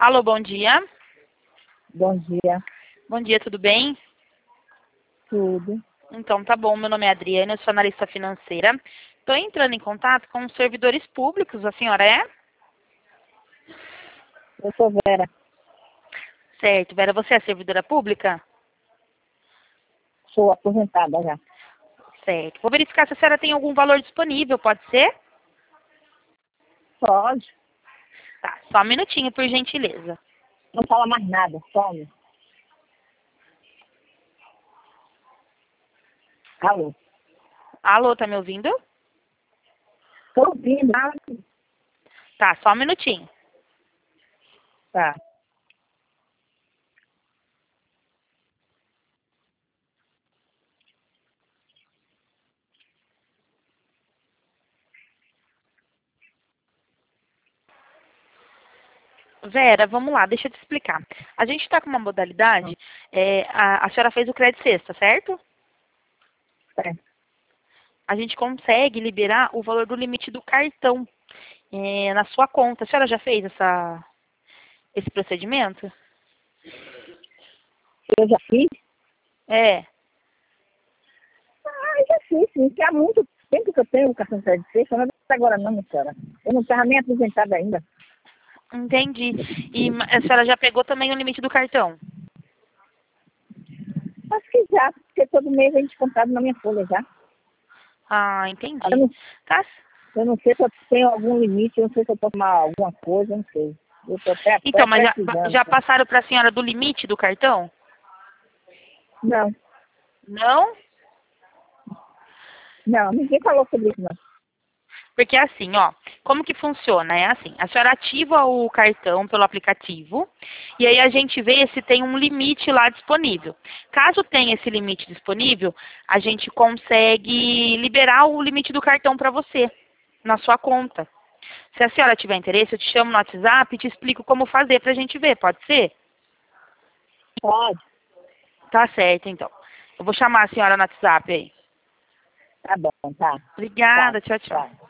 Alô, bom dia. Bom dia. Bom dia, tudo bem? Tudo. Então, tá bom. Meu nome é Adriana, eu sou analista financeira. Estou entrando em contato com os servidores públicos. A senhora é? Eu sou Vera. Certo. Vera, você é servidora pública? Sou aposentada já. Certo. Vou verificar se a senhora tem algum valor disponível, pode ser? Pode. Tá, só um minutinho, por gentileza. Não fala mais nada. Some. Alô. Alô, tá me ouvindo? Estou ouvindo. Tá, só um minutinho. Tá. Vera, vamos lá, deixa eu te explicar. A gente está com uma modalidade, a senhora fez o crédito sexta, certo? É. A gente consegue liberar o valor do limite do cartão na sua conta. A senhora já fez esse procedimento? Eu já fiz? É. Já fiz, sim. Que há muito tempo que eu tenho o cartão de crédito sexta, mas agora não, minha senhora. Eu não estava nem aposentada ainda. Entendi. E a senhora já pegou também o limite do cartão? Acho que já, porque todo mês a gente comprava na minha folha já. Ah, Eu entendi. não, Tá. eu não sei se eu tenho algum limite, eu não sei se eu posso tomar alguma coisa, eu não sei. Eu estou até Então, mas precisando. já passaram para a senhora do limite do cartão? Não, Não? não, ninguém falou sobre isso, não. Porque assim, ó, como que funciona? É assim, a senhora ativa o cartão pelo aplicativo e aí a gente vê se tem um limite lá disponível. Caso tenha esse limite disponível, a gente consegue liberar o limite do cartão para você, na sua conta. Se a senhora tiver interesse, eu te chamo no WhatsApp e te explico como fazer pra gente ver, pode ser? Pode. Tá certo, então. Eu vou chamar a senhora no WhatsApp aí. Tá bom, tá. Tá, Obrigada, tchau, tchau. tá.